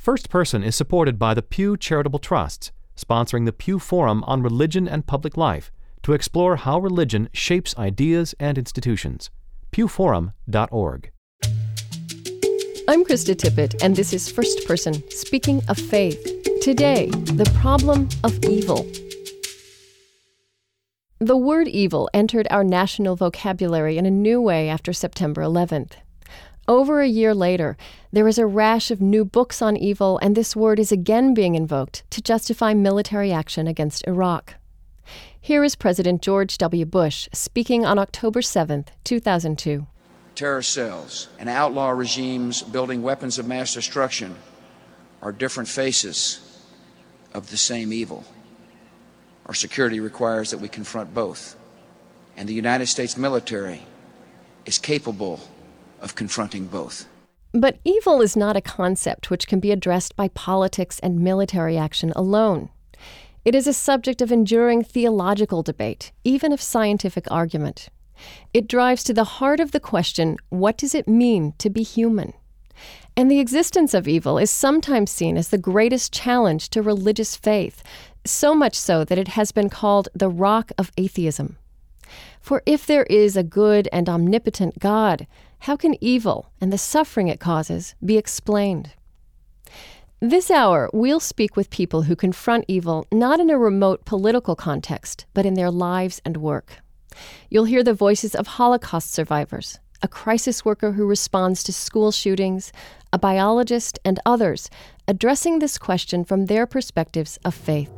First Person is supported by the Pew Charitable Trusts, sponsoring the Pew Forum on Religion and Public Life to explore how religion shapes ideas and institutions. pewforum.org. I'm Krista Tippett, and this is First Person, Speaking of Faith. Today, the problem of evil. The word evil entered our national vocabulary in a new way after September 11th. Over a year later, there is a rash of new books on evil, and this word is again being invoked to justify military action against Iraq. Here is President George W. Bush speaking on October 7th, 2002. Terror cells and outlaw regimes building weapons of mass destruction are different faces of the same evil. Our security requires that we confront both, and the United States military is capable of confronting both. But evil is not a concept which can be addressed by politics and military action alone. It is a subject of enduring theological debate, even of scientific argument. It drives to the heart of the question, what does it mean to be human? And the existence of evil is sometimes seen as the greatest challenge to religious faith, so much so that it has been called the rock of atheism. For if there is a good and omnipotent God, how can evil and the suffering it causes be explained? This hour, we'll speak with people who confront evil not in a remote political context, but in their lives and work. You'll hear the voices of Holocaust survivors, a crisis worker who responds to school shootings, a biologist, and others, addressing this question from their perspectives of faith.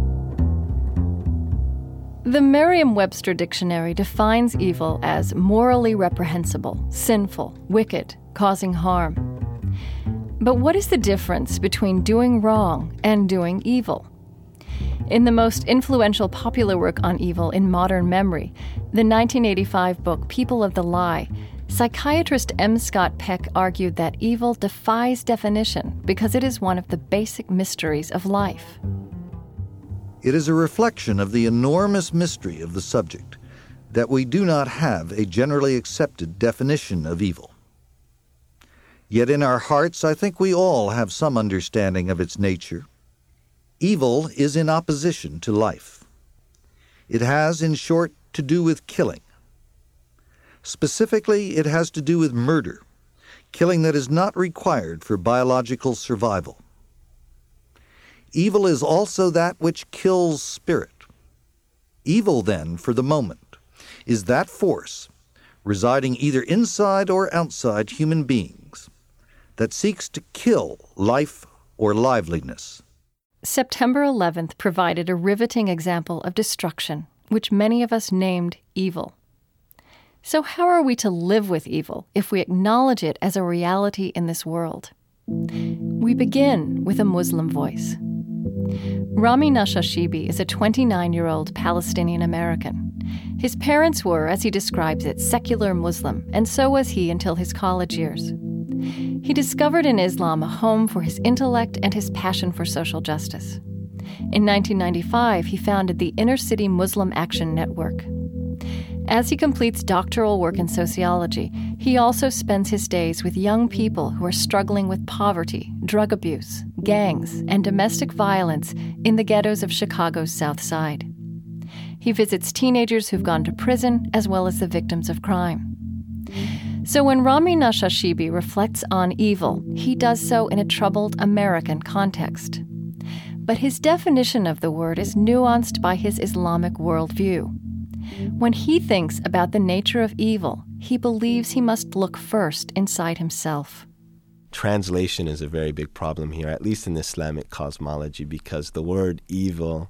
The Merriam-Webster Dictionary defines evil as morally reprehensible, sinful, wicked, causing harm. But what is the difference between doing wrong and doing evil? In the most influential popular work on evil in modern memory, the 1985 book People of the Lie, psychiatrist M. Scott Peck argued that evil defies definition because it is one of the basic mysteries of life. It is a reflection of the enormous mystery of the subject that we do not have a generally accepted definition of evil. Yet in our hearts, I think we all have some understanding of its nature. Evil is in opposition to life. It has, in short, to do with killing. Specifically, it has to do with murder, killing that is not required for biological survival. Evil is also that which kills spirit. Evil, then, for the moment, is that force, residing either inside or outside human beings, that seeks to kill life or liveliness. September 11th provided a riveting example of destruction, which many of us named evil. So how are we to live with evil if we acknowledge it as a reality in this world? We begin with a Muslim voice. Rami Nashashibi is a 29-year-old Palestinian-American. His parents were, as he describes it, secular Muslim, and so was he until his college years. He discovered in Islam a home for his intellect and his passion for social justice. In 1995, he founded the Inner City Muslim Action Network. As he completes doctoral work in sociology, he also spends his days with young people who are struggling with poverty, drug abuse, gangs, and domestic violence in the ghettos of Chicago's South Side. He visits teenagers who've gone to prison as well as the victims of crime. So when Rami Nashashibi reflects on evil, he does so in a troubled American context. But his definition of the word is nuanced by his Islamic worldview. When he thinks about the nature of evil, he believes he must look first inside himself. Translation is a very big problem here, at least in Islamic cosmology, because the word evil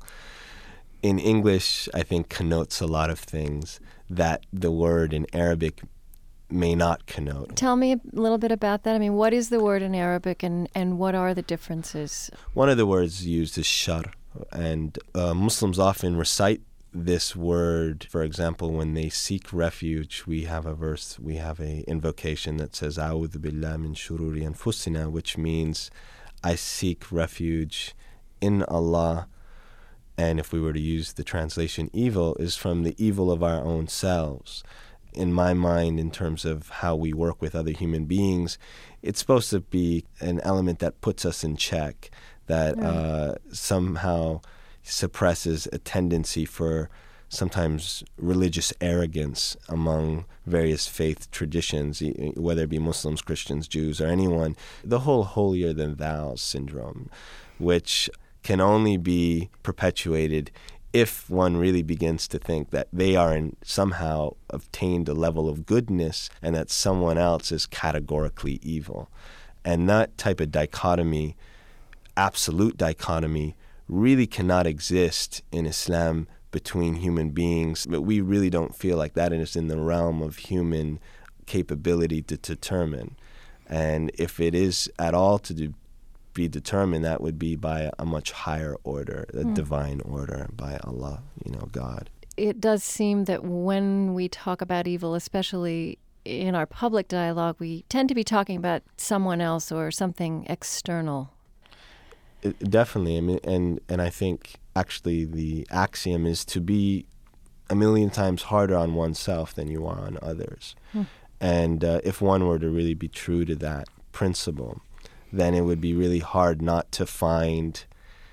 in English, I think, connotes a lot of things that the word in Arabic may not connote. Tell me a little bit about that. I mean, what is the word in Arabic and what are the differences? One of the words used is shar, and Muslims often recite this word. For example, when they seek refuge, we have a invocation that says, A'udhu billah min shururi anfusina, which means I seek refuge in Allah. And if we were to use the translation, evil is from the evil of our own selves. in my mind, in terms of how we work with other human beings, it's supposed to be an element that puts us in check, that somehow suppresses a tendency for sometimes religious arrogance among various faith traditions, whether it be Muslims, Christians, Jews, or anyone. The whole holier-than-thou syndrome, which can only be perpetuated if one really begins to think that they are somehow obtained a level of goodness and that someone else is categorically evil. And that type of dichotomy, absolute dichotomy, really cannot exist in Islam between human beings. But we really don't feel like that is in the realm of human capability to determine. And if it is at all to be determined, that would be by a much higher order, the divine order, by Allah, God. It does seem that when we talk about evil, especially in our public dialogue, we tend to be talking about someone else or something external. Definitely. I mean, and I think actually the axiom is to be a million times harder on oneself than you are on others. And if one were to really be true to that principle, then it would be really hard not to find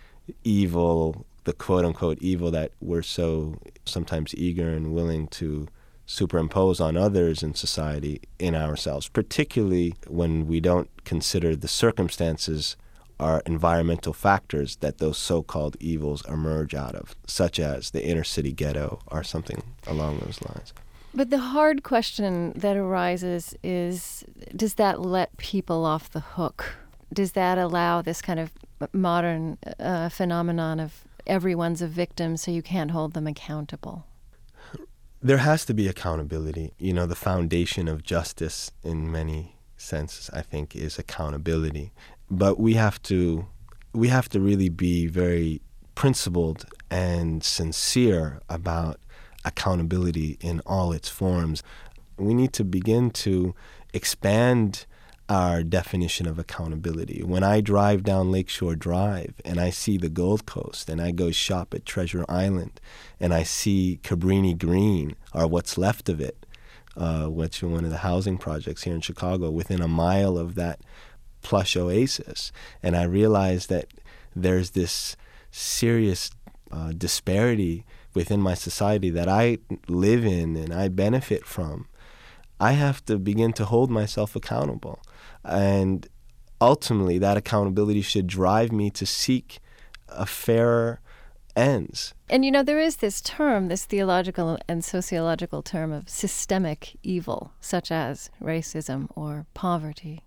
evil, the quote-unquote evil that we're so sometimes eager and willing to superimpose on others in society in ourselves, particularly when we don't consider the circumstances are environmental factors that those so-called evils emerge out of, such as the inner city ghetto or something along those lines. But the hard question that arises is, does that let people off the hook? Does that allow this kind of modern phenomenon of everyone's a victim, so you can't hold them accountable? There has to be accountability. The foundation of justice in many senses, I think, is accountability. But we have to really be very principled and sincere about accountability in all its forms. We need to begin to expand our definition of accountability. When I drive down Lakeshore Drive and I see the Gold Coast and I go shop at Treasure Island and I see Cabrini Green, or what's left of it, which is one of the housing projects here in Chicago, within a mile of that plush oasis, and I realize that there's this serious disparity within my society that I live in and I benefit from, I have to begin to hold myself accountable. And ultimately, that accountability should drive me to seek a fairer ends. And there is this term, this theological and sociological term of systemic evil, such as racism or poverty.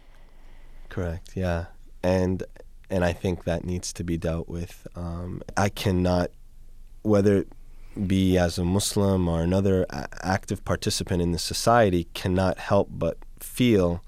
Correct, yeah. And I think that needs to be dealt with. I cannot, whether it be as a Muslim or another active participant in the society, cannot help but feel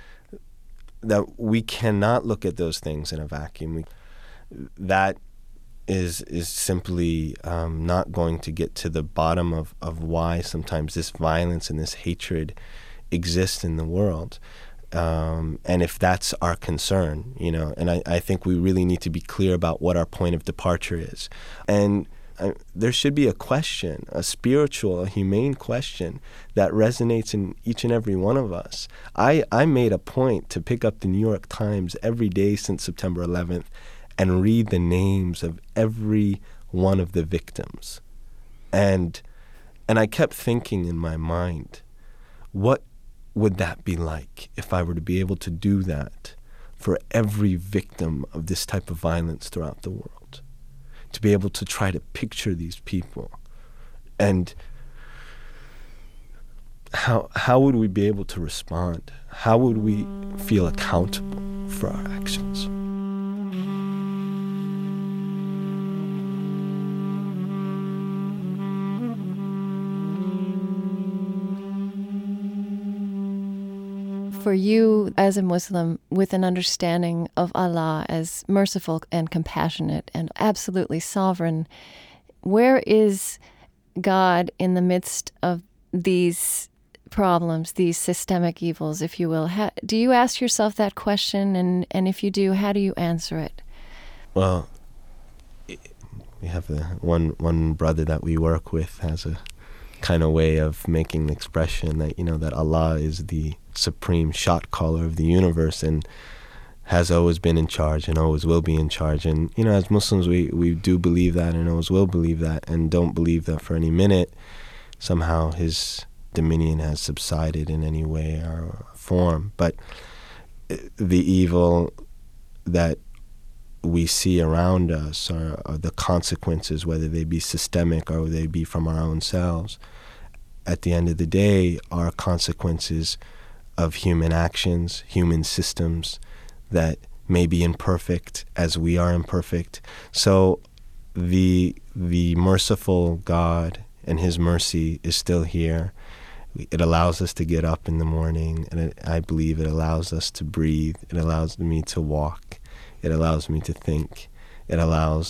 that we cannot look at those things in a vacuum. That is simply not going to get to the bottom of why sometimes this violence and this hatred exists in the world. And if that's our concern, and I think we really need to be clear about what our point of departure is. And there should be a question, a spiritual, a humane question that resonates in each and every one of us. I made a point to pick up the New York Times every day since September 11th and read the names of every one of the victims. And I kept thinking in my mind, what would that be like if I were to be able to do that for every victim of this type of violence throughout the world? To be able to try to picture these people, and how would we be able to respond? How would we feel accountable for our actions? For you as a Muslim with an understanding of Allah as merciful and compassionate and absolutely sovereign, where is God in the midst of these problems, these systemic evils, if you will? Do you ask yourself that question? And if you do, how do you answer it? Well, we have one brother that we work with has a kind of way of making the expression that, that Allah is the supreme shot caller of the universe and has always been in charge and always will be in charge. And, as Muslims, we do believe that and always will believe that, and don't believe that for any minute somehow his dominion has subsided in any way or form. But the evil that we see around us are the consequences, whether they be systemic or they be from our own selves, at the end of the day, are consequences of human actions, human systems that may be imperfect as we are imperfect. So the merciful God and his mercy is still here. It allows us to get up in the morning, and I believe it allows us to breathe. It allows me to walk. It allows me to think. It allows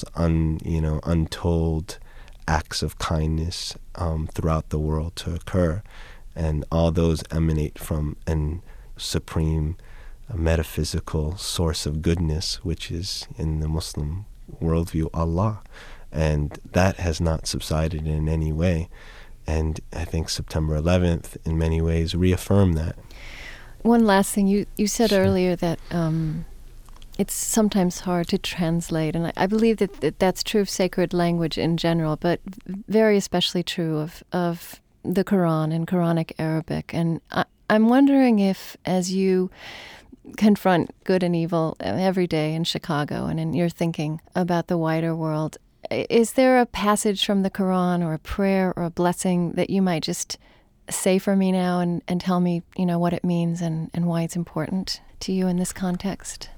untold acts of kindness throughout the world to occur. And all those emanate from an supreme metaphysical source of goodness, which is, in the Muslim worldview, Allah. And that has not subsided in any way. And I think September 11th, in many ways, reaffirmed that. One last thing. You said Sure. earlier that it's sometimes hard to translate. And I believe that's true of sacred language in general, but very especially true of the Quran and Quranic Arabic. And I'm wondering if, as you confront good and evil every day in Chicago and in your thinking about the wider world, is there a passage from the Quran or a prayer or a blessing that you might just say for me now and tell me, what it means and why it's important to you in this context?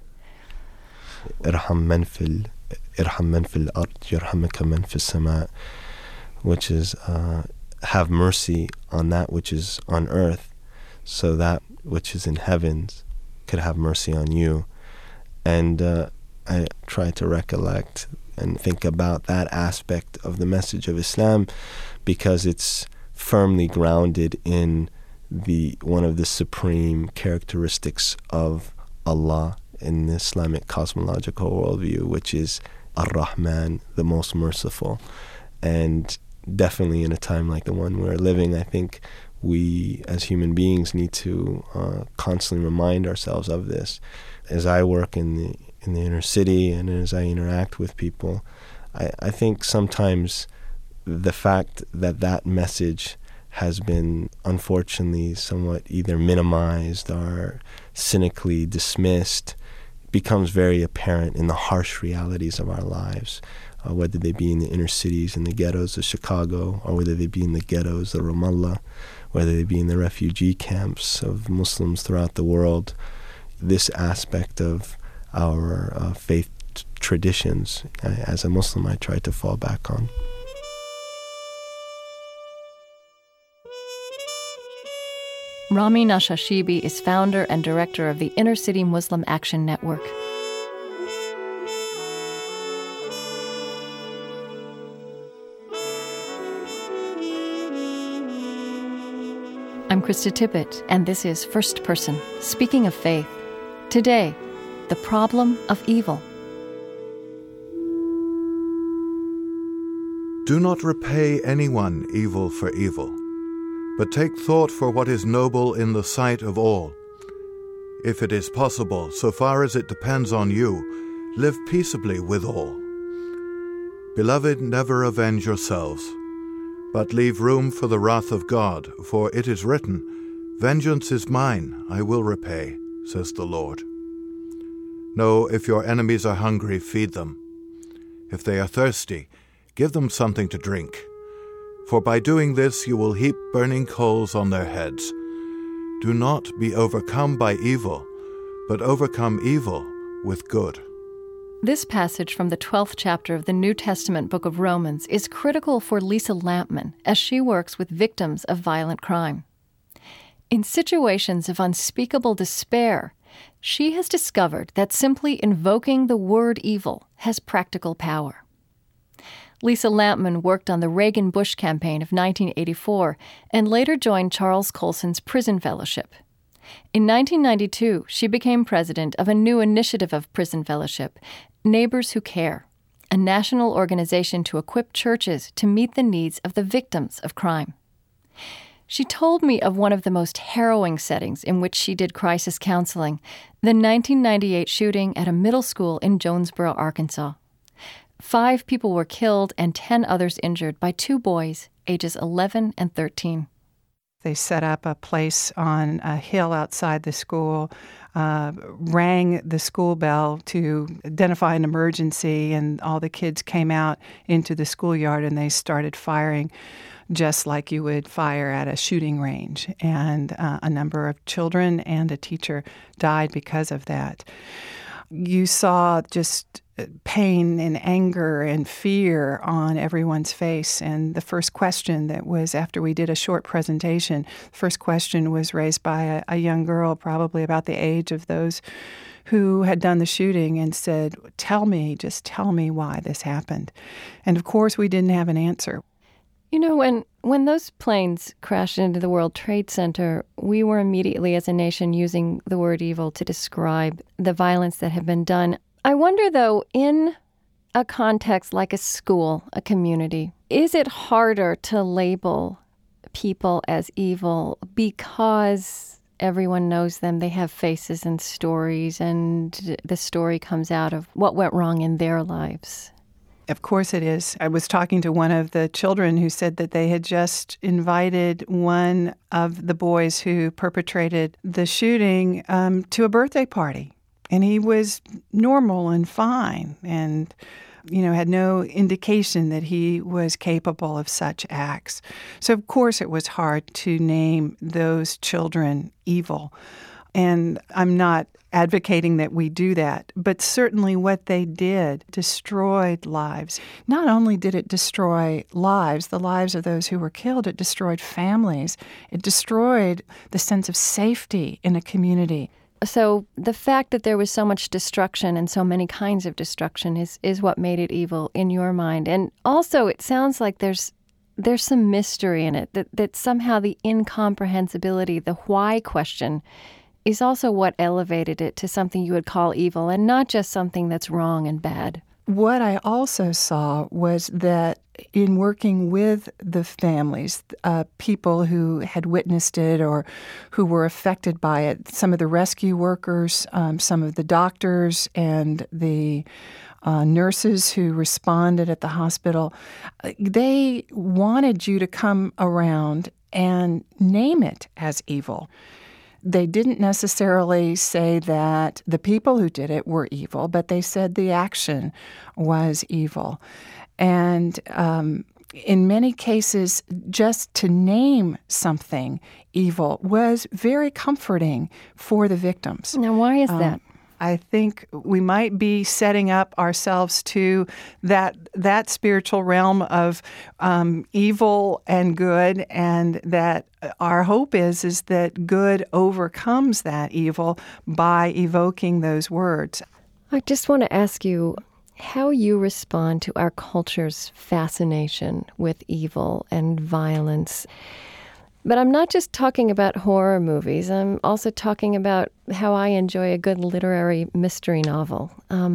Irham man fil ard yarhamka man fis sama, which is have mercy on that which is on earth, so that which is in heavens could have mercy on you. And I try to recollect and think about that aspect of the message of Islam, because it's firmly grounded in one of the supreme characteristics of Allah in the Islamic cosmological worldview, which is Ar-Rahman, the most merciful. And definitely in a time like the one we're living, I think we as human beings need to constantly remind ourselves of this. As I work in the inner city and as I interact with people, I think sometimes the fact that message has been unfortunately somewhat either minimized or cynically dismissed becomes very apparent in the harsh realities of our lives, whether they be in the inner cities, in the ghettos of Chicago, or whether they be in the ghettos of Ramallah, whether they be in the refugee camps of Muslims throughout the world. This aspect of our faith traditions, as a Muslim, I try to fall back on. Rami Nashashibi is founder and director of the Inner City Muslim Action Network. I'm Krista Tippett, and this is First Person, Speaking of Faith. Today, the problem of evil. Do not repay anyone evil for evil, but take thought for what is noble in the sight of all. If it is possible, so far as it depends on you, live peaceably with all. Beloved, never avenge yourselves, but leave room for the wrath of God, for it is written, "Vengeance is mine, I will repay," says the Lord. No, if your enemies are hungry, feed them. If they are thirsty, give them something to drink. For by doing this you will heap burning coals on their heads. Do not be overcome by evil, but overcome evil with good. This passage from the 12th chapter of the New Testament book of Romans is critical for Lisa Lampman as she works with victims of violent crime. In situations of unspeakable despair, she has discovered that simply invoking the word evil has practical power. Lisa Lampman worked on the Reagan-Bush campaign of 1984 and later joined Charles Colson's Prison Fellowship. In 1992, she became president of a new initiative of prison fellowship, Neighbors Who Care, a national organization to equip churches to meet the needs of the victims of crime. She told me of one of the most harrowing settings in which she did crisis counseling, the 1998 shooting at a middle school in Jonesboro, Arkansas. 5 people were killed and 10 others injured by 2 boys, ages 11 and 13. They set up a place on a hill outside the school, rang the school bell to identify an emergency, and all the kids came out into the schoolyard and they started firing just like you would fire at a shooting range. And a number of children and a teacher died because of that. You saw just pain and anger and fear on everyone's face. And the first question that was, after we did a short presentation, the first question was raised by a young girl, probably about the age of those who had done the shooting, and said, just tell me why this happened. And of course, we didn't have an answer. You know, when those planes crashed into the World Trade Center, we were immediately as a nation using the word evil to describe the violence that had been done. I wonder, though, in a context like a school, a community, is it harder to label people as evil because everyone knows them, they have faces and stories, and the story comes out of what went wrong in their lives? Of course it is. I was talking to one of the children who said that they had just invited one of the boys who perpetrated the shooting to a birthday party. And he was normal and fine and, had no indication that he was capable of such acts. So, of course, it was hard to name those children evil. And I'm not advocating that we do that, but certainly what they did destroyed lives. Not only did it destroy lives, the lives of those who were killed, it destroyed families. It destroyed the sense of safety in a community. So the fact that there was so much destruction and so many kinds of destruction is what made it evil in your mind. And also it sounds like there's some mystery in it, that somehow the incomprehensibility, the why question, is also what elevated it to something you would call evil and not just something that's wrong and bad. What I also saw was that in working with the families, people who had witnessed it or who were affected by it, some of the rescue workers, some of the doctors and the nurses who responded at the hospital, they wanted you to come around and name it as evil. They didn't necessarily say that the people who did it were evil, but they said the action was evil. And in many cases, just to name something evil was very comforting for the victims. Now, why is that? I think we might be setting up ourselves to that spiritual realm of evil and good, and that our hope is that good overcomes that evil by evoking those words. I just want to ask you how you respond to our culture's fascination with evil and violence. But I'm not just talking about horror movies. I'm also talking about how I enjoy a good literary mystery novel.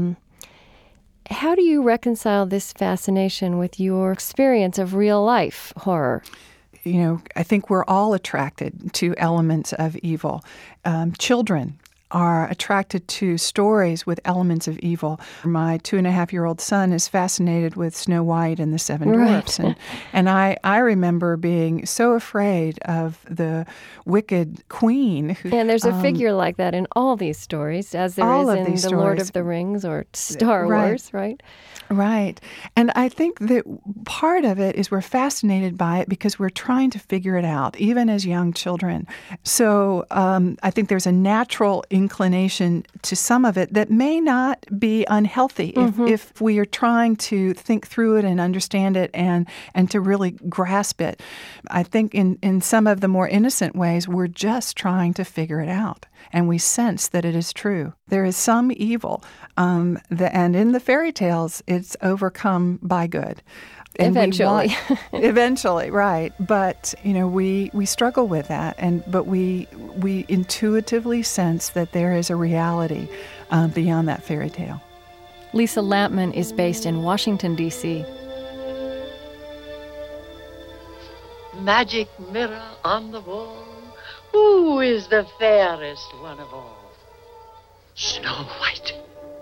How do you reconcile this fascination with your experience of real-life horror? I think we're all attracted to elements of evil. Children are attracted to stories with elements of evil. My 2.5-year-old son is fascinated with Snow White and the Seven Dwarfs. Right. And I remember being so afraid of the wicked queen. And there's a figure like that in all these stories, as there is in The Lord of the Rings or Star Wars, right? Right. And I think that part of it is we're fascinated by it because we're trying to figure it out, even as young children. So I think there's a natural inclination to some of it that may not be unhealthy if we are trying to think through it and understand it and to really grasp it. I think in some of the more innocent ways, we're just trying to figure it out. And we sense that it is true. There is some evil, and in the fairy tales, it's overcome by good. And eventually. Eventually, right. But, we struggle with that, but we intuitively sense that there is a reality beyond that fairy tale. Lisa Lampman is based in Washington, D.C. magic mirror on the wall, who is the fairest one of all? Snow White.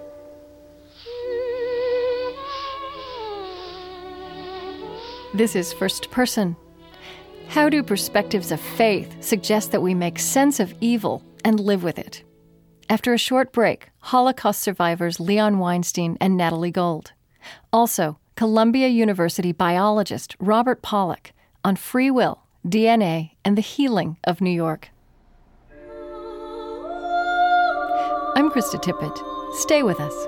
This is First Person. How do perspectives of faith suggest that we make sense of evil and live with it? After a short break, Holocaust survivors Leon Weinstein and Natalie Gold. Also, Columbia University biologist Robert Pollack on free will, DNA, and the healing of New York. I'm Krista Tippett. Stay with us.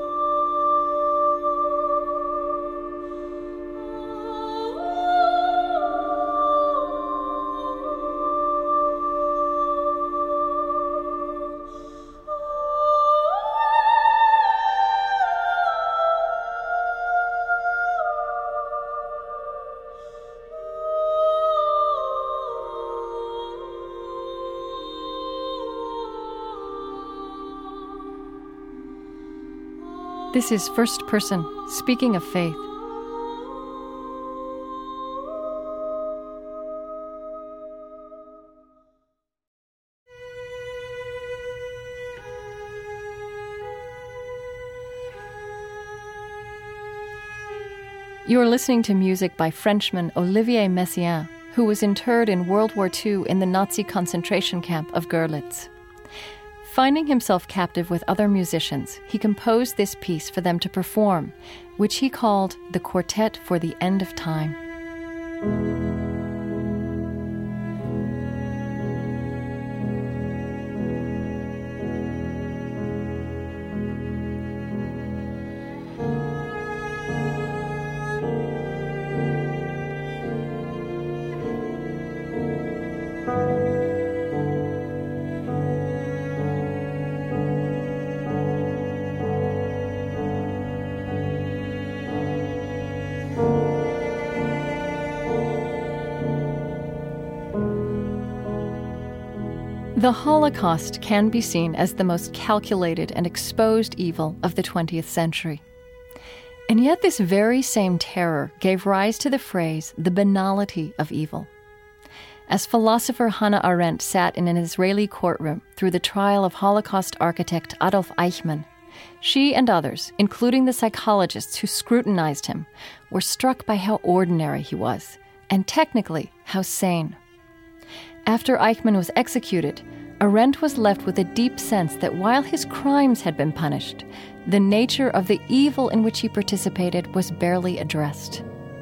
This is First Person, speaking of faith. You are listening to music by Frenchman Olivier Messiaen, who was interred in World War II in the Nazi concentration camp of Görlitz. Finding himself captive with other musicians, he composed this piece for them to perform, which he called the Quartet for the End of Time. The Holocaust can be seen as the most calculated and exposed evil of the 20th century. And yet this very same terror gave rise to the phrase, the banality of evil. As philosopher Hannah Arendt sat in an Israeli courtroom through the trial of Holocaust architect Adolf Eichmann, she and others, including the psychologists who scrutinized him, were struck by how ordinary he was, and technically, how sane. After Eichmann was executed, Arendt was left with a deep sense that while his crimes had been punished, the nature of the evil in which he participated was barely addressed.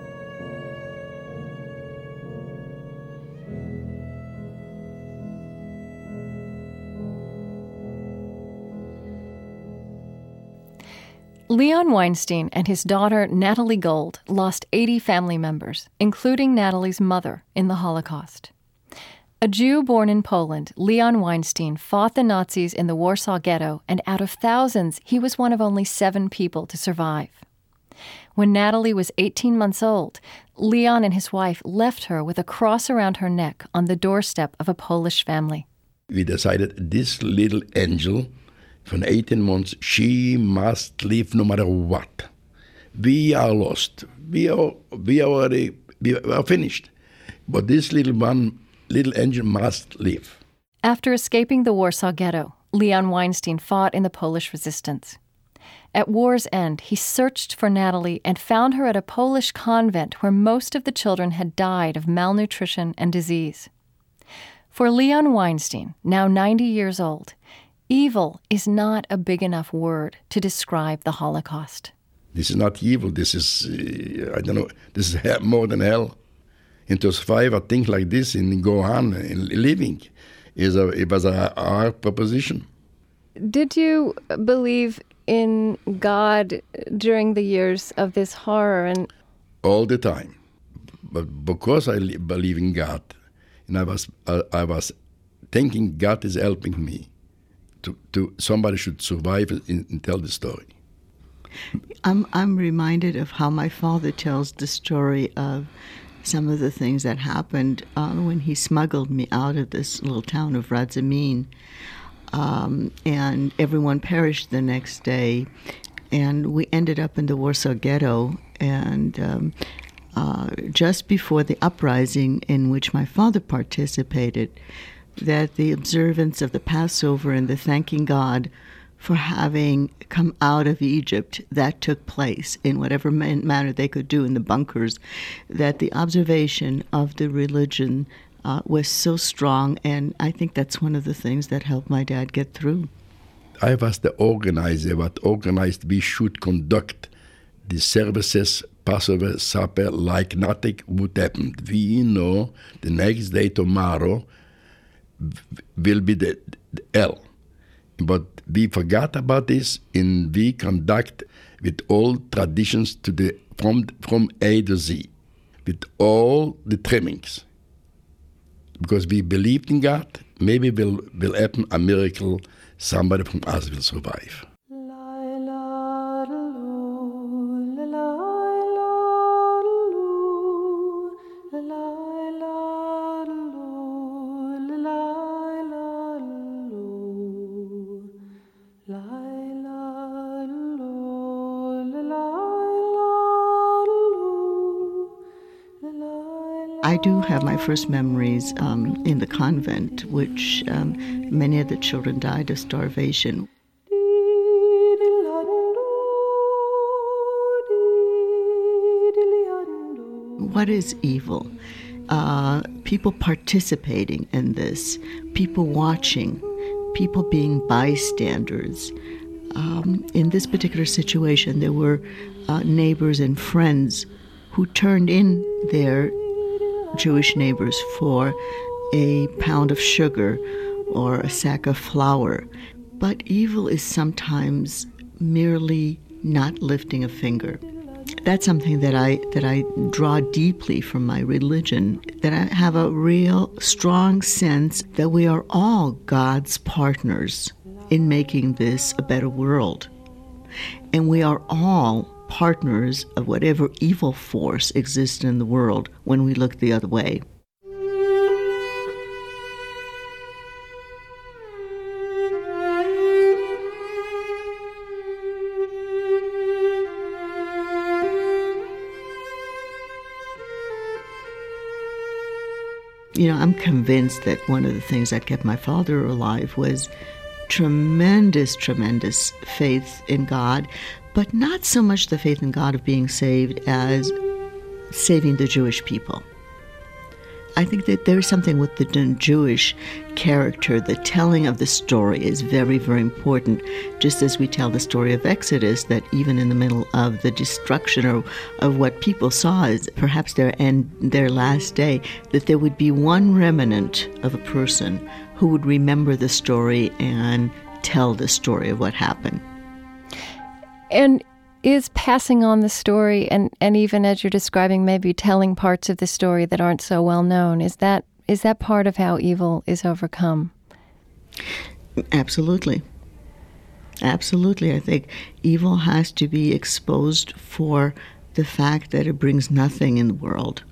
Leon Weinstein and his daughter Natalie Gold lost 80 family members, including Natalie's mother, in the Holocaust. A Jew born in Poland, Leon Weinstein fought the Nazis in the Warsaw Ghetto, and out of thousands, he was one of only 7 people to survive. When Natalie was 18 months old, Leon and his wife left her with a cross around her neck on the doorstep of a Polish family. We decided this little angel, from 18 months, she must live no matter what. We are lost. We are finished. But this little angel must live. After escaping the Warsaw Ghetto, Leon Weinstein fought in the Polish resistance. At war's end, he searched for Natalie and found her at a Polish convent where most of the children had died of malnutrition and disease. For Leon Weinstein, now 90 years old, evil is not a big enough word to describe the Holocaust. This is not evil. This is, this is more than hell. And to survive a thing like this and go on living, it was a hard proposition. Did you believe in God during the years of this horror? All the time. But because I believe in God, and I was thinking God is helping me, to somebody should survive and tell the story. I'm reminded of how my father tells the story of some of the things that happened when he smuggled me out of this little town of Radzymin. And everyone perished the next day. And we ended up in the Warsaw Ghetto. And just before the uprising in which my father participated, that the observance of the Passover and the thanking God for having come out of Egypt, that took place in whatever manner they could do in the bunkers, that the observation of the religion was so strong, and I think that's one of the things that helped my dad get through. I was the organizer, what organized we should conduct the services, Passover supper, like nothing would happen. We know the next day, tomorrow, will be the L. But we forgot about this, and we conduct with all traditions from A to Z, with all the trimmings. Because we believed in God, maybe will happen a miracle, somebody from us will survive. I do have my first memories in the convent, which many of the children died of starvation. What is evil? People participating in this, people watching, people being bystanders. In this particular situation, there were neighbors and friends who turned in their Jewish neighbors for a pound of sugar or a sack of flour. But evil is sometimes merely not lifting a finger. That's something that I draw deeply from my religion, that I have a real strong sense that we are all God's partners in making this a better world. And we are all partners of whatever evil force exists in the world when we look the other way. You know, I'm convinced that one of the things that kept my father alive was tremendous faith in God, but not so much the faith in God of being saved as saving the Jewish people. I think that there's something with the Jewish character. The telling of the story is very, very important. Just as we tell the story of Exodus, that even in the middle of the destruction of what people saw as perhaps their last day, that there would be one remnant of a person who would remember the story and tell the story of what happened. And is passing on the story, and even as you're describing, maybe telling parts of the story that aren't so well known, is that part of how evil is overcome? Absolutely. Absolutely. I think evil has to be exposed for the fact that it brings nothing in the world.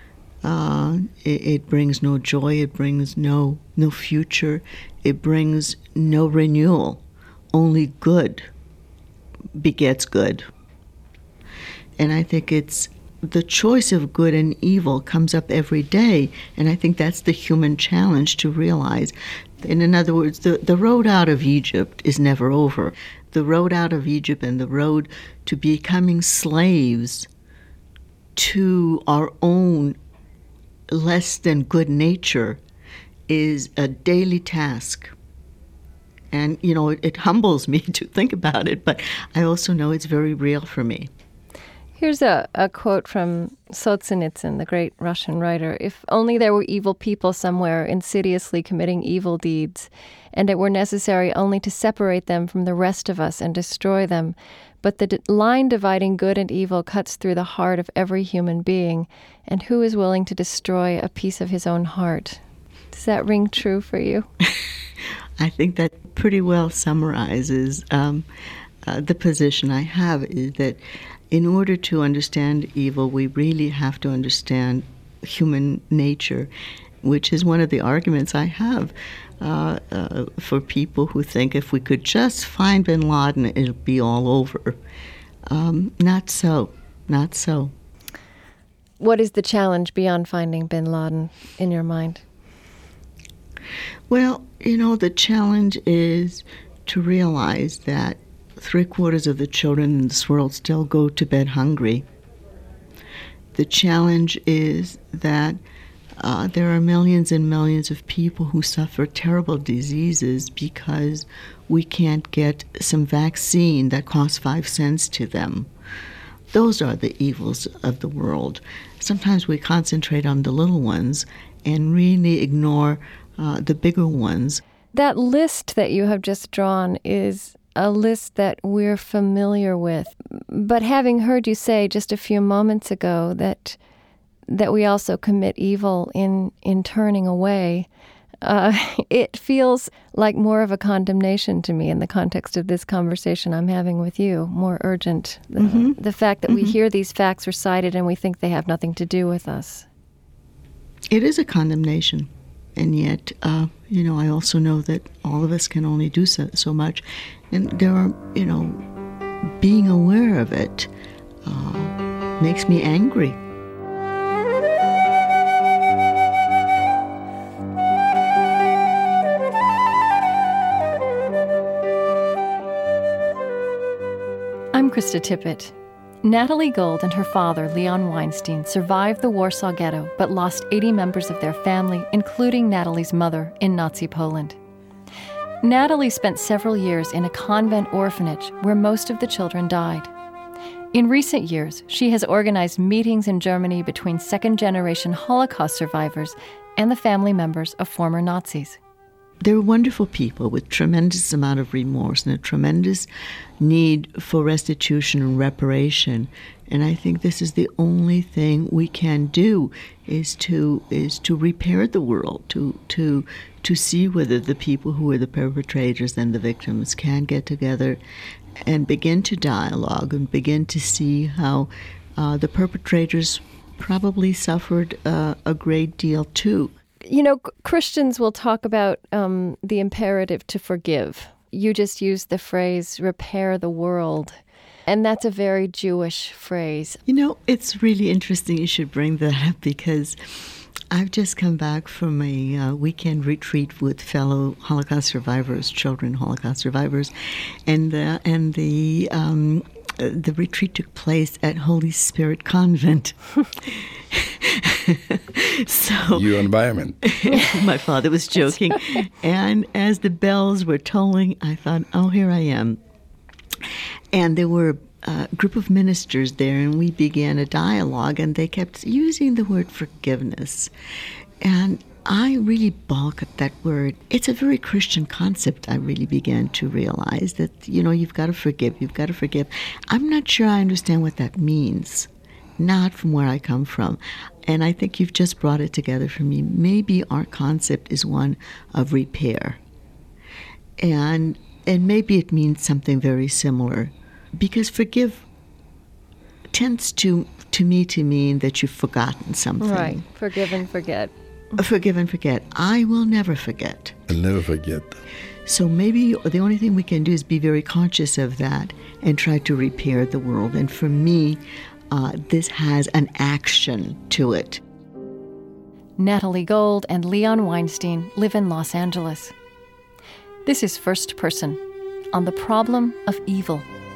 It brings no joy, it brings no future, it brings no renewal. Only good begets good. And I think it's the choice of good and evil comes up every day, and I think that's the human challenge to realize. And in other words, the road out of Egypt is never over. The road out of Egypt and the road to becoming slaves to our own less than good nature is a daily task. And, you know, it humbles me to think about it, but I also know it's very real for me. Here's a quote from Solzhenitsyn, the great Russian writer. If only there were evil people somewhere insidiously committing evil deeds, and it were necessary only to separate them from the rest of us and destroy them. But the line dividing good and evil cuts through the heart of every human being, and who is willing to destroy a piece of his own heart? Does that ring true for you? I think that pretty well summarizes the position I have, is that in order to understand evil, we really have to understand human nature, which is one of the arguments I have for people who think if we could just find bin Laden, it'll be all over. Not so. Not so. What is the challenge beyond finding bin Laden in your mind? Well, the challenge is to realize that 3/4 of the children in this world still go to bed hungry. The challenge is that there are millions and millions of people who suffer terrible diseases because we can't get some vaccine that costs 5 cents to them. Those are the evils of the world. Sometimes we concentrate on the little ones and really ignore the bigger ones. That list that you have just drawn is a list that we're familiar with. But having heard you say just a few moments ago that we also commit evil in turning away, it feels like more of a condemnation to me in the context of this conversation I'm having with you, more urgent. The fact that we hear these facts recited and we think they have nothing to do with us. It is a condemnation. And yet, I also know that all of us can only do so much. And there are, being aware of it makes me angry. I'm Krista Tippett. Natalie Gold and her father, Leon Weinstein, survived the Warsaw Ghetto but lost 80 members of their family, including Natalie's mother, in Nazi Poland. Natalie spent several years in a convent orphanage where most of the children died. In recent years, she has organized meetings in Germany between second-generation Holocaust survivors and the family members of former Nazis. They're wonderful people with tremendous amount of remorse and a tremendous need for restitution and reparation. And I think this is the only thing we can do is to repair the world, to see whether the people who are the perpetrators and the victims can get together and begin to dialogue and begin to see how the perpetrators probably suffered a great deal too. Christians will talk about the imperative to forgive. You just used the phrase, repair the world. And that's a very Jewish phrase. It's really interesting you should bring that up because I've just come back from a weekend retreat with fellow Holocaust survivors, children Holocaust survivors. And the retreat took place at Holy Spirit Convent. So your environment. My father was joking. And as the bells were tolling, I thought, oh, here I am. And there were a group of ministers there, and we began a dialogue, and they kept using the word forgiveness. And I really balk at that word. It's a very Christian concept, I really began to realize that, you've got to forgive, I'm not sure I understand what that means, not from where I come from. And I think you've just brought it together for me. Maybe our concept is one of repair. And maybe it means something very similar. Because forgive tends to mean that you've forgotten something. Right. Forgive and forget. Forgive and forget. I will never forget. I'll never forget. So maybe the only thing we can do is be very conscious of that and try to repair the world. And for me, this has an action to it. Natalie Gold and Leon Weinstein live in Los Angeles. This is First Person on the problem of evil.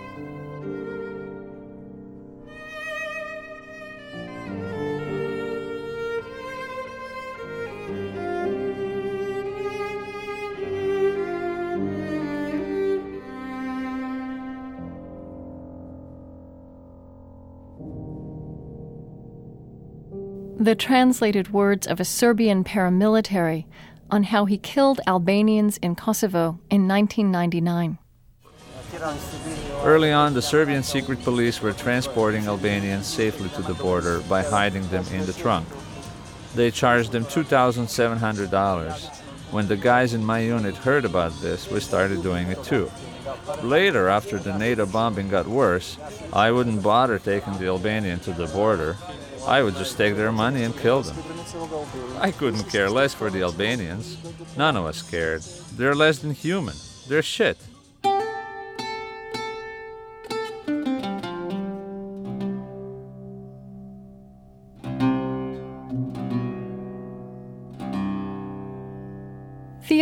The translated words of a Serbian paramilitary on how he killed Albanians in Kosovo in 1999. Early on, the Serbian secret police were transporting Albanians safely to the border by hiding them in the trunk. They charged them $2,700. When the guys in my unit heard about this, we started doing it too. Later, after the NATO bombing got worse, I wouldn't bother taking the Albanian to the border. I would just take their money and kill them. I couldn't care less for the Albanians. None of us cared. They're less than human. They're shit.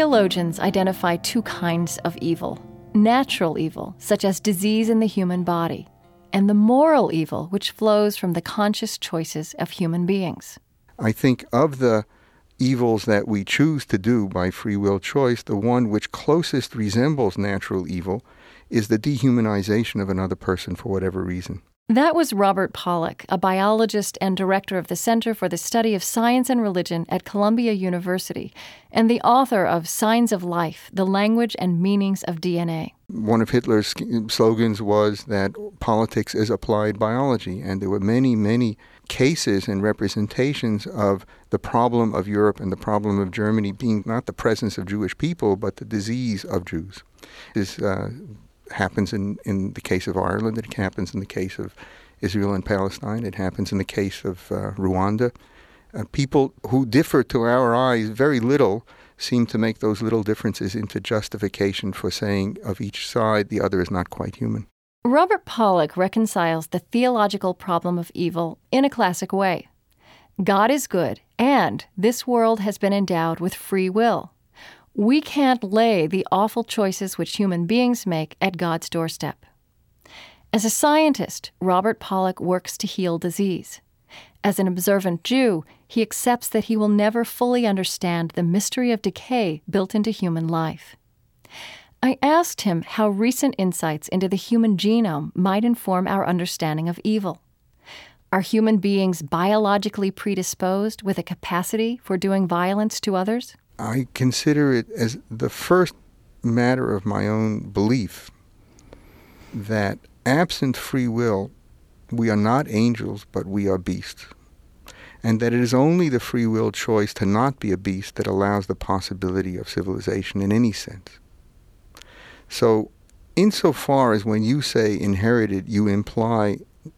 Theologians identify two kinds of evil: natural evil, such as disease in the human body, and the moral evil, which flows from the conscious choices of human beings. I think of the evils that we choose to do by free will choice, the one which closest resembles natural evil is the dehumanization of another person for whatever reason. That was Robert Pollack, a biologist and director of the Center for the Study of Science and Religion at Columbia University, and the author of Signs of Life, The Language and Meanings of DNA. One of Hitler's slogans was that politics is applied biology, and there were many, many cases and representations of the problem of Europe and the problem of Germany being not the presence of Jewish people, but the disease of Jews. This happens in the case of Ireland. It happens in the case of Israel and Palestine. It happens in the case of Rwanda. People who differ to our eyes very little seem to make those little differences into justification for saying of each side the other is not quite human. Robert Pollack reconciles the theological problem of evil in a classic way. God is good, and this world has been endowed with free will. We can't lay the awful choices which human beings make at God's doorstep. As a scientist, Robert Pollack works to heal disease. As an observant Jew, he accepts that he will never fully understand the mystery of decay built into human life. I asked him how recent insights into the human genome might inform our understanding of evil. Are human beings biologically predisposed with a capacity for doing violence to others? I consider it as the first matter of my own belief that absent free will, we are not angels, but we are beasts. And that it is only the free will choice to not be a beast that allows the possibility of civilization in any sense. So, insofar as when you say inherited, you imply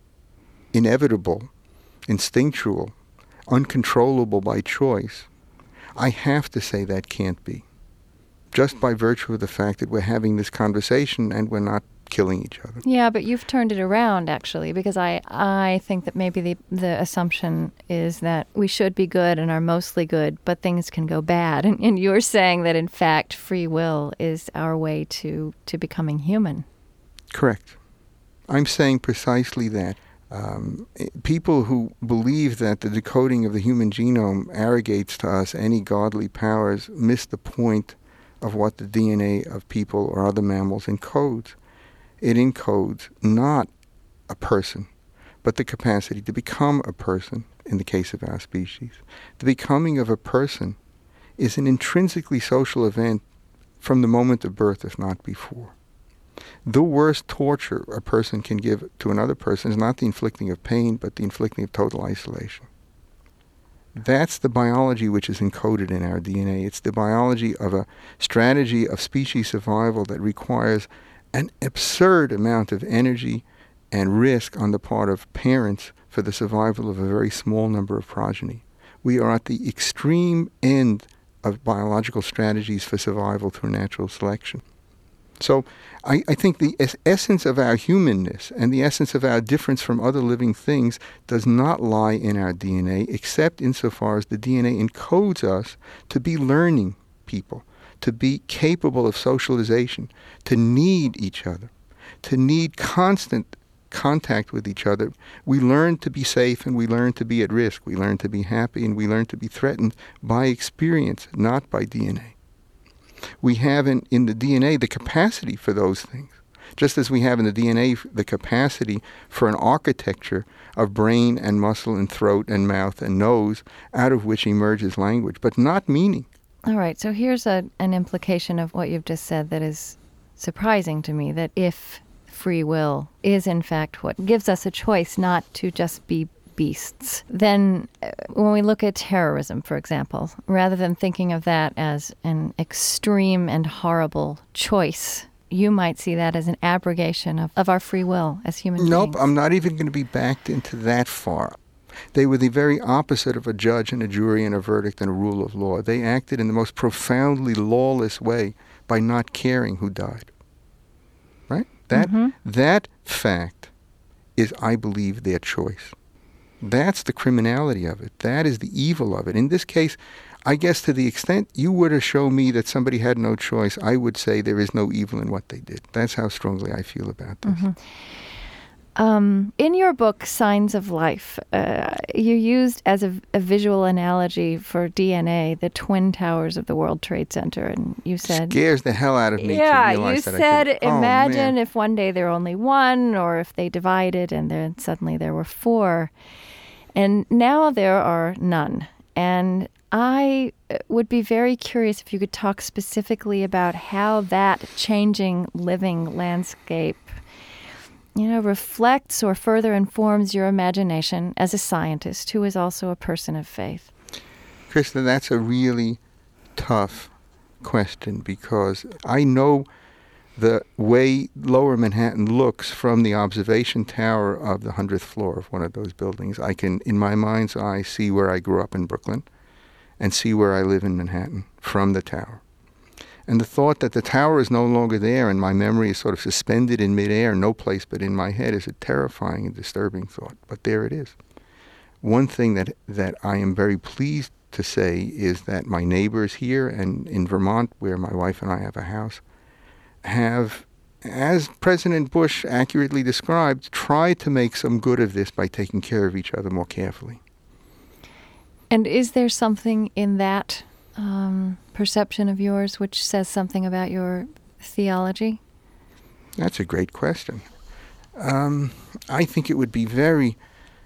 inevitable, instinctual, uncontrollable by choice, I have to say that can't be. Just by virtue of the fact that we're having this conversation and we're not killing each other. Yeah, but you've turned it around, actually, because I think that maybe the assumption is that we should be good and are mostly good, but things can go bad. And you're saying that, in fact, free will is our way to becoming human. Correct. I'm saying precisely that. People who believe that the decoding of the human genome arrogates to us any godly powers miss the point of what the DNA of people or other mammals encodes. It encodes not a person, but the capacity to become a person in the case of our species. The becoming of a person is an intrinsically social event from the moment of birth, if not before. The worst torture a person can give to another person is not the inflicting of pain, but the inflicting of total isolation. That's the biology which is encoded in our DNA. It's the biology of a strategy of species survival that requires an absurd amount of energy and risk on the part of parents for the survival of a very small number of progeny. We are at the extreme end of biological strategies for survival through natural selection. So I think the essence of our humanness and the essence of our difference from other living things does not lie in our DNA, except insofar as the DNA encodes us to be learning people, to be capable of socialization, to need each other, to need constant contact with each other. We learn to be safe and we learn to be at risk. We learn to be happy and we learn to be threatened by experience, not by DNA. We have in the DNA the capacity for those things, just as we have in the DNA the capacity for an architecture of brain and muscle and throat and mouth and nose out of which emerges language, but not meaning. All right, so here's an implication of what you've just said that is surprising to me, that if free will is in fact what gives us a choice not to just be beasts, then when we look at terrorism, for example, rather than thinking of that as an extreme and horrible choice, you might see that as an abrogation of our free will as human beings. Nope, I'm not even going to be backed into that far. They were the very opposite of a judge and a jury and a verdict and a rule of law. They acted in the most profoundly lawless way by not caring who died. Right? That fact is, I believe, their choice. That's the criminality of it. That is the evil of it. In this case, I guess to the extent you were to show me that somebody had no choice, I would say there is no evil in what they did. That's how strongly I feel about this. Mm-hmm. In your book, Signs of Life, you used as a visual analogy for DNA the Twin Towers of the World Trade Center, and you said... Scares the hell out of me to realize that. Yeah, you said, imagine if one day there were only one, or if they divided and then suddenly there were four. And now there are none. And I would be very curious if you could talk specifically about how that changing living landscape reflects or further informs your imagination as a scientist who is also a person of faith. Krista, that's a really tough question because I know the way Lower Manhattan looks from the observation tower of the 100th floor of one of those buildings. I can, in my mind's eye, see where I grew up in Brooklyn and see where I live in Manhattan from the tower. And the thought that the tower is no longer there and my memory is sort of suspended in midair, no place but in my head, is a terrifying and disturbing thought. But there it is. One thing that I am very pleased to say is that my neighbors here and in Vermont, where my wife and I have a house, have, as President Bush accurately described, tried to make some good of this by taking care of each other more carefully. And is there something in that perception of yours which says something about your theology? That's a great question. I think it would be very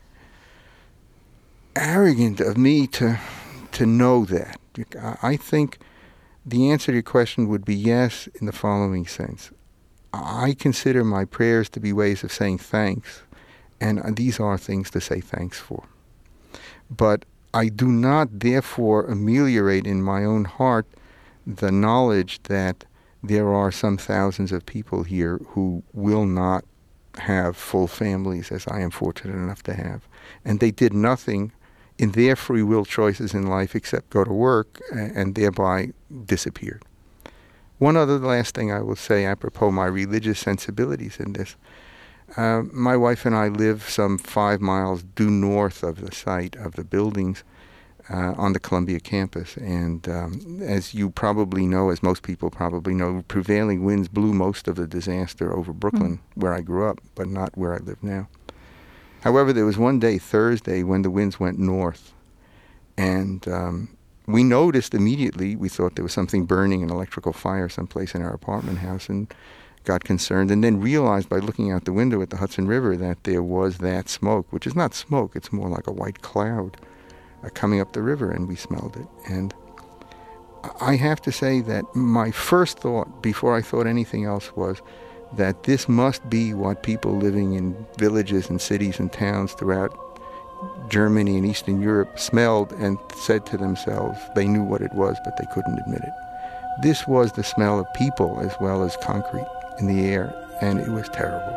arrogant of me to know that. I think the answer to your question would be yes in the following sense. I consider my prayers to be ways of saying thanks, and these are things to say thanks for. But I do not therefore ameliorate in my own heart the knowledge that there are some thousands of people here who will not have full families as I am fortunate enough to have. And they did nothing in their free will choices in life except go to work and thereby disappeared. One other last thing I will say apropos my religious sensibilities in this. My wife and I live some 5 miles due north of the site of the buildings on the Columbia campus. And as you probably know, as most people probably know, prevailing winds blew most of the disaster over Brooklyn, where I grew up, but not where I live now. However, there was one day, Thursday, when the winds went north. And we noticed immediately, we thought there was something burning, an electrical fire someplace in our apartment house, and got concerned, and then realized by looking out the window at the Hudson River that there was that smoke, which is not smoke, it's more like a white cloud coming up the river, and we smelled it. And I have to say that my first thought, before I thought anything else, was that this must be what people living in villages and cities and towns throughout Germany and Eastern Europe smelled and said to themselves. They knew what it was, but they couldn't admit it. This was the smell of people as well as concrete in the air, and it was terrible.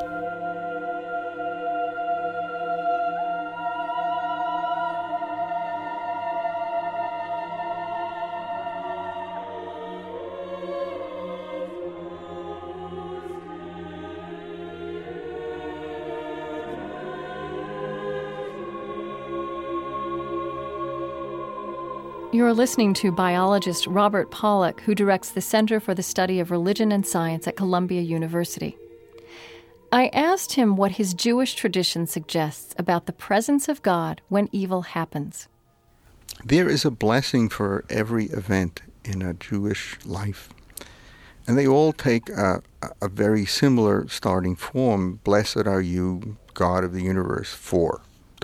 You're listening to biologist Robert Pollack, who directs the Center for the Study of Religion and Science at Columbia University. I asked him what his Jewish tradition suggests about the presence of God when evil happens. There is a blessing for every event in a Jewish life. And they all take a very similar starting form. Blessed are you, God of the universe, for ...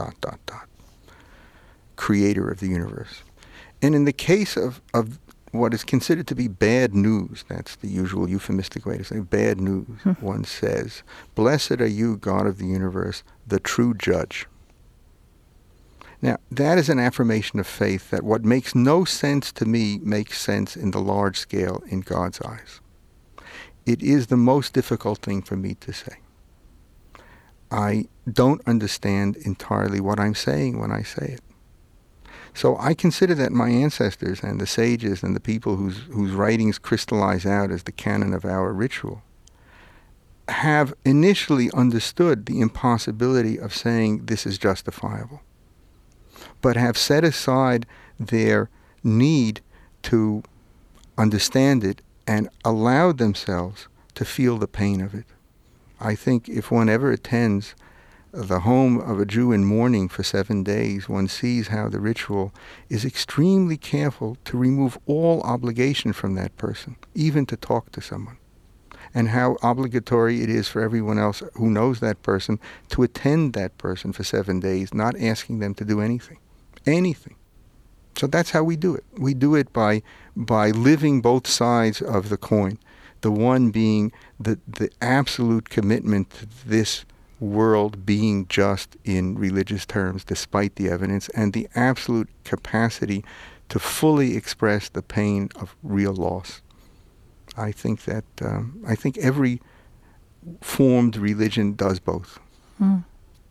Creator of the universe. And in the case of what is considered to be bad news, that's the usual euphemistic way to say bad news, one says, blessed are you, God of the universe, the true judge. Now, that is an affirmation of faith that what makes no sense to me makes sense in the large scale in God's eyes. It is the most difficult thing for me to say. I don't understand entirely what I'm saying when I say it. So I consider that my ancestors and the sages and the people whose writings crystallize out as the canon of our ritual have initially understood the impossibility of saying this is justifiable. but have set aside their need to understand it and allowed themselves to feel the pain of it. I think if one ever attends the home of a Jew in mourning for 7 days, one sees how the ritual is extremely careful to remove all obligation from that person, even to talk to someone, and how obligatory it is for everyone else who knows that person to attend that person for 7 days, not asking them to do anything. So that's how we do it. We do it by living both sides of the coin, the one being the absolute commitment to this world being just in religious terms despite the evidence, and the absolute capacity to fully express the pain of real loss. I think that every formed religion does both. Mm.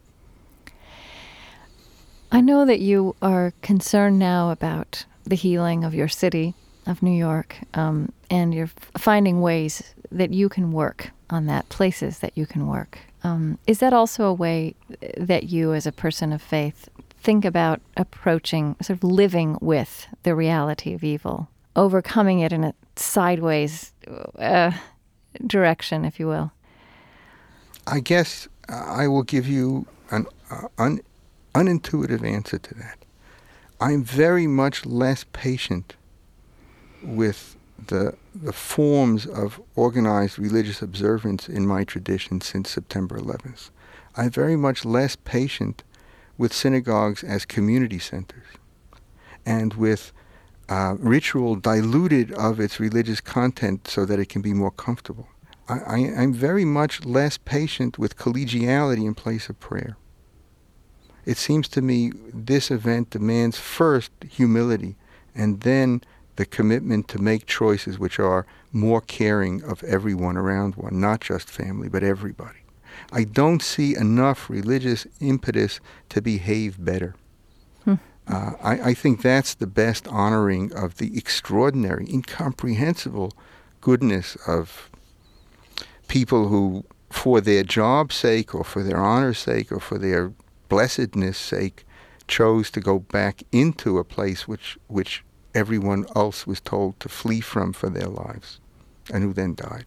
I know that you are concerned now about the healing of your city, of New York, and you're finding ways that you can work on that, places that you can work. Is that also a way that you, as a person of faith, think about approaching, sort of living with the reality of evil, overcoming it in a sideways direction, if you will? I guess I will give you an unintuitive answer to that. I'm very much less patient with the forms of organized religious observance in my tradition since September 11th. I'm very much less patient with synagogues as community centers and with ritual diluted of its religious content so that it can be more comfortable. I'm very much less patient with collegiality in place of prayer. It seems to me this event demands first humility and then the commitment to make choices which are more caring of everyone around one, not just family, but everybody. I don't see enough religious impetus to behave better. I think that's the best honoring of the extraordinary, incomprehensible goodness of people who, for their job's sake or for their honor's sake or for their blessedness' sake, chose to go back into a place which everyone else was told to flee from for their lives, and who then died.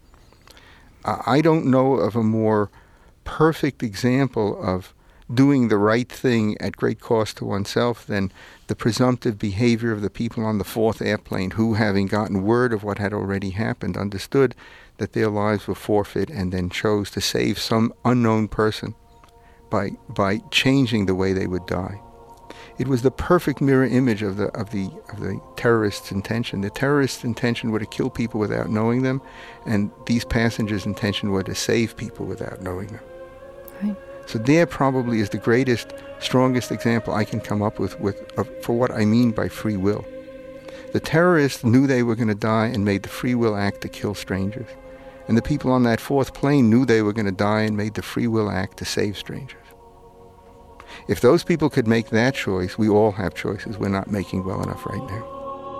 I don't know of a more perfect example of doing the right thing at great cost to oneself than the presumptive behavior of the people on the 4th airplane who, having gotten word of what had already happened, understood that their lives were forfeit and then chose to save some unknown person by changing the way they would die. It was the perfect mirror image of the terrorist's intention. The terrorist's intention were to kill people without knowing them, and these passengers' intention were to save people without knowing them. Right. So there probably is the greatest, strongest example I can come up with for what I mean by free will. The terrorists knew they were going to die and made the free will act to kill strangers. And the people on that 4th plane knew they were going to die and made the free will act to save strangers. If those people could make that choice, we all have choices we're not making well enough right now.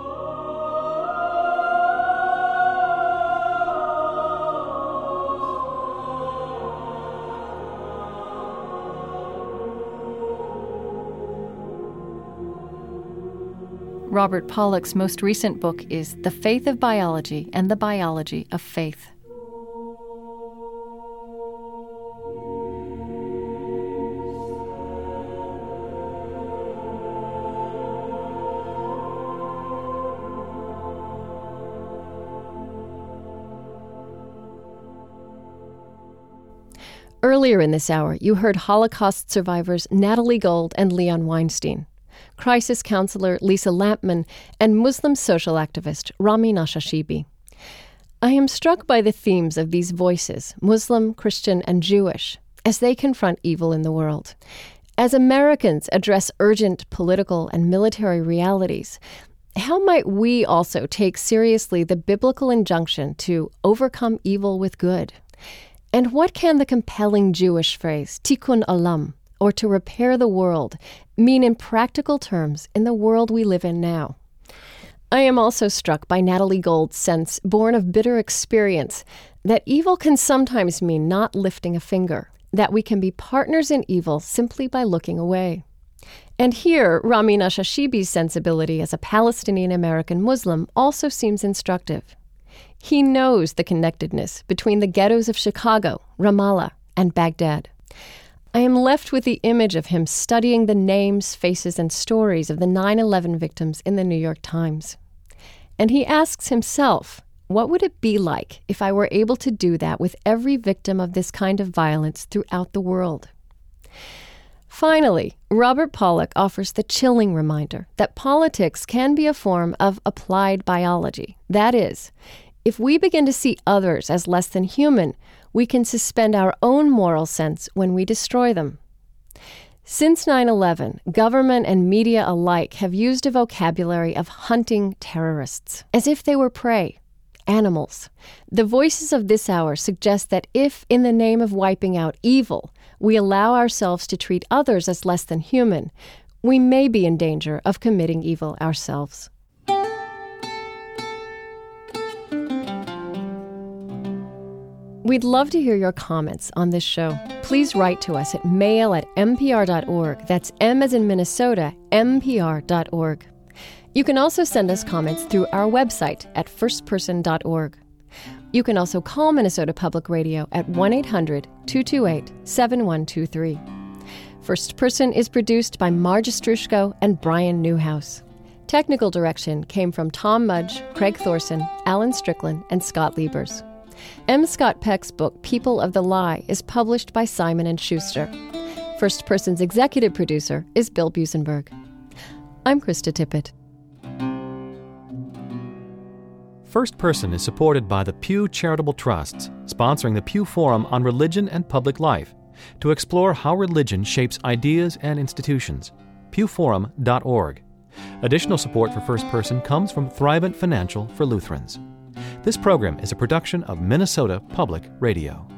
Robert Pollack's most recent book is The Faith of Biology and the Biology of Faith. Earlier in this hour, you heard Holocaust survivors Natalie Gold and Leon Weinstein, crisis counselor Lisa Lampman, and Muslim social activist Rami Nashashibi. I am struck by the themes of these voices, Muslim, Christian, and Jewish, as they confront evil in the world. As Americans address urgent political and military realities, how might we also take seriously the biblical injunction to overcome evil with good? And what can the compelling Jewish phrase, tikkun olam, or to repair the world, mean in practical terms in the world we live in now? I am also struck by Natalie Gold's sense, born of bitter experience, that evil can sometimes mean not lifting a finger, that we can be partners in evil simply by looking away. And here, Ramin Ashashibi's sensibility as a Palestinian-American Muslim also seems instructive. He knows the connectedness between the ghettos of Chicago, Ramallah, and Baghdad. I am left with the image of him studying the names, faces, and stories of the 9/11 victims in the New York Times. And he asks himself, what would it be like if I were able to do that with every victim of this kind of violence throughout the world? Finally, Robert Pollack offers the chilling reminder that politics can be a form of applied biology. That is, if we begin to see others as less than human, we can suspend our own moral sense when we destroy them. Since 9/11, government and media alike have used a vocabulary of hunting terrorists, as if they were prey, animals. The voices of this hour suggest that if, in the name of wiping out evil, we allow ourselves to treat others as less than human, we may be in danger of committing evil ourselves. We'd love to hear your comments on this show. Please write to us at mail@mpr.org. That's M as in Minnesota, mpr.org. You can also send us comments through our website at firstperson.org. You can also call Minnesota Public Radio at 1-800-228-7123. First Person is produced by Marge Strushko and Brian Newhouse. Technical direction came from Tom Mudge, Craig Thorson, Alan Strickland, and Scott Liebers. M. Scott Peck's book, People of the Lie, is published by Simon & Schuster. First Person's executive producer is Bill Busenberg. I'm Krista Tippett. First Person is supported by the Pew Charitable Trusts, sponsoring the Pew Forum on Religion and Public Life, to explore how religion shapes ideas and institutions. pewforum.org. Additional support for First Person comes from Thrivent Financial for Lutherans. This program is a production of Minnesota Public Radio.